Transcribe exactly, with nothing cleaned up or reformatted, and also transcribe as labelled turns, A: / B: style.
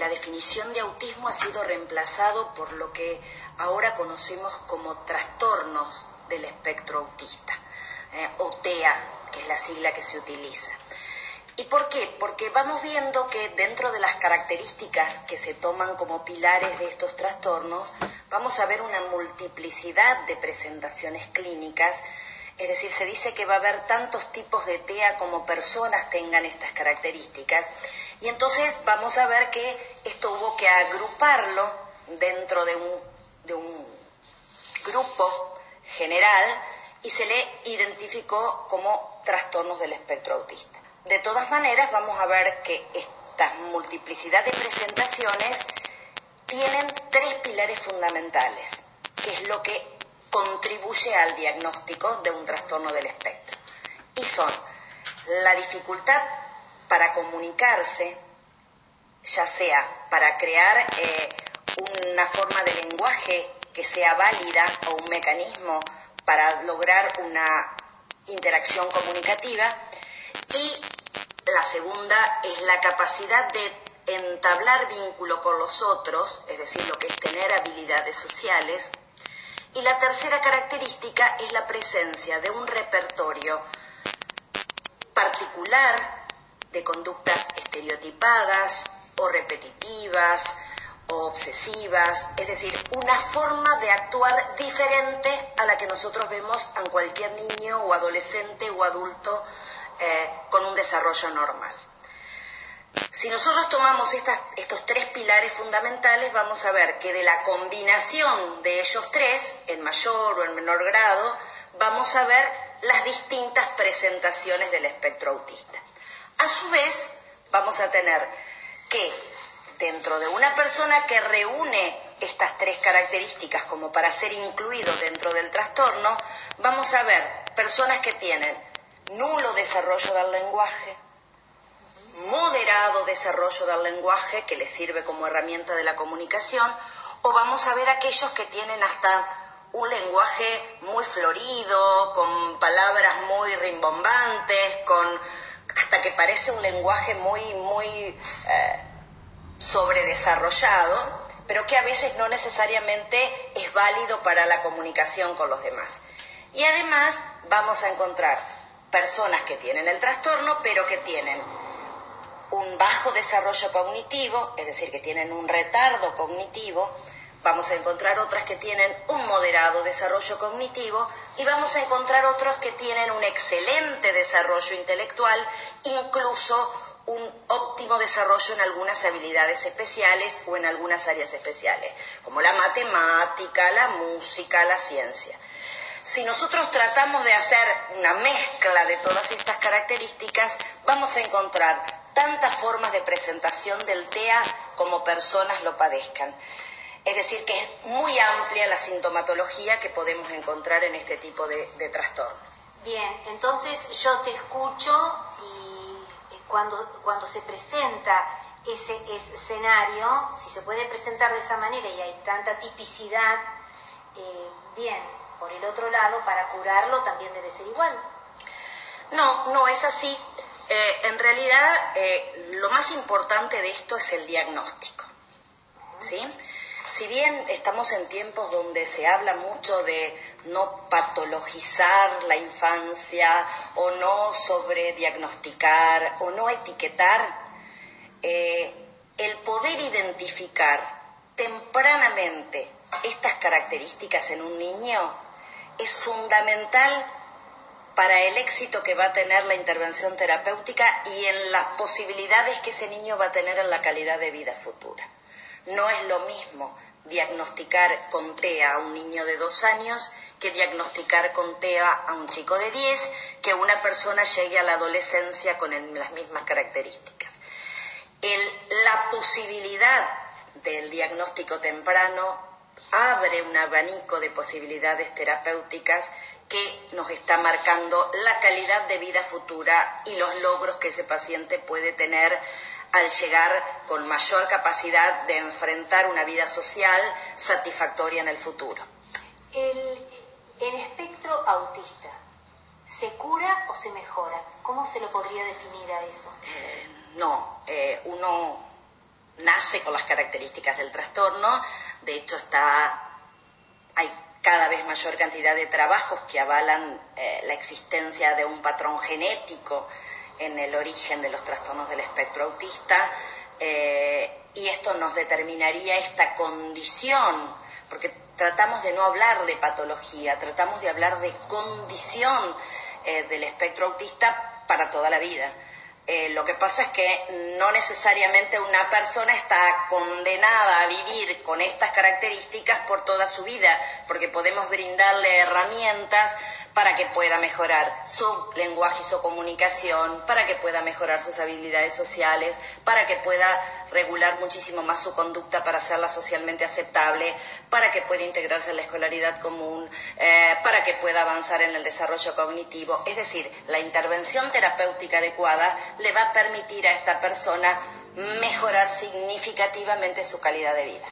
A: la definición de autismo ha sido reemplazado por lo que ahora conocemos como trastornos del espectro autista, eh, o TEA, que es la sigla que se utiliza. ¿Y por qué? Porque vamos viendo que dentro de las características que se toman como pilares de estos trastornos, vamos a ver una multiplicidad de presentaciones clínicas. Es decir, se dice que va a haber tantos tipos de TEA como personas tengan estas características. Y entonces vamos a ver que esto hubo que agruparlo dentro de un, de un grupo general y se le identificó como trastornos del espectro autista. De todas maneras, vamos a ver que esta multiplicidad de presentaciones tienen tres pilares fundamentales, que es lo que contribuye al diagnóstico de un trastorno del espectro. Y son la dificultad para comunicarse, ya sea para crear eh, una forma de lenguaje que sea válida o un mecanismo para lograr una interacción comunicativa, y la segunda es la capacidad de entablar vínculo con los otros, es decir, lo que es tener habilidades sociales. Y la tercera característica es la presencia de un repertorio particular de conductas estereotipadas o repetitivas o obsesivas, es decir, una forma de actuar diferente a la que nosotros vemos en cualquier niño o adolescente o adulto eh, con un desarrollo normal. Si nosotros tomamos estas, estos tres pilares fundamentales, vamos a ver que de la combinación de ellos tres, en mayor o en menor grado, vamos a ver las distintas presentaciones del espectro autista. A su vez, vamos a tener que dentro de una persona que reúne estas tres características como para ser incluido dentro del trastorno, vamos a ver personas que tienen nulo desarrollo del lenguaje, moderado desarrollo del lenguaje, que les sirve como herramienta de la comunicación, o vamos a ver aquellos que tienen hasta un lenguaje muy florido, con palabras muy rimbombantes, con hasta que parece un lenguaje muy, muy eh, sobredesarrollado, pero que a veces no necesariamente es válido para la comunicación con los demás. Y además vamos a encontrar personas que tienen el trastorno, pero que tienen un bajo desarrollo cognitivo, es decir, que tienen un retardo cognitivo. Vamos a encontrar otras que tienen un moderado desarrollo cognitivo y vamos a encontrar otros que tienen un excelente desarrollo intelectual, incluso un óptimo desarrollo en algunas habilidades especiales o en algunas áreas especiales, como la matemática, la música, la ciencia. Si nosotros tratamos de hacer una mezcla de todas estas características, vamos a encontrar tantas formas de presentación del TEA como personas lo padezcan. Es decir, que es muy amplia la sintomatología que podemos encontrar en este tipo de, de trastorno.
B: Bien, entonces yo te escucho y cuando, cuando se presenta ese, ese escenario, si se puede presentar de esa manera y hay tanta tipicidad, eh, bien, por el otro lado, para curarlo también debe ser igual.
A: No, no es así. Eh, en realidad, eh, lo más importante de esto es el diagnóstico, ¿sí? Si bien estamos en tiempos donde se habla mucho de no patologizar la infancia o no sobrediagnosticar o no etiquetar, eh, el poder identificar tempranamente estas características en un niño es fundamental para el éxito que va a tener la intervención terapéutica y en las posibilidades que ese niño va a tener en la calidad de vida futura. No es lo mismo diagnosticar con TEA a un niño de dos años que diagnosticar con TEA a un chico de diez, que una persona llegue a la adolescencia con el, las mismas características. El, la posibilidad del diagnóstico temprano abre un abanico de posibilidades terapéuticas que nos está marcando la calidad de vida futura y los logros que ese paciente puede tener al llegar con mayor capacidad de enfrentar una vida social satisfactoria en el futuro.
B: El, el espectro autista, ¿se cura o se mejora? ¿Cómo se lo podría definir a eso?
A: Eh, no, eh, uno nace con las características del trastorno. De hecho, está, hay cada vez mayor cantidad de trabajos que avalan eh, la existencia de un patrón genético en el origen de los trastornos del espectro autista, eh, y esto nos determinaría esta condición, porque tratamos de no hablar de patología, tratamos de hablar de condición eh, del espectro autista para toda la vida. Eh, lo que pasa es que no necesariamente una persona está condenada a vivir con estas características por toda su vida, porque podemos brindarle herramientas para que pueda mejorar su lenguaje y su comunicación, para que pueda mejorar sus habilidades sociales, para que pueda regular muchísimo más su conducta para hacerla socialmente aceptable, para que pueda integrarse en la escolaridad común, eh, para que pueda avanzar en el desarrollo cognitivo. Es decir, la intervención terapéutica adecuada le va a permitir a esta persona mejorar significativamente su calidad de vida.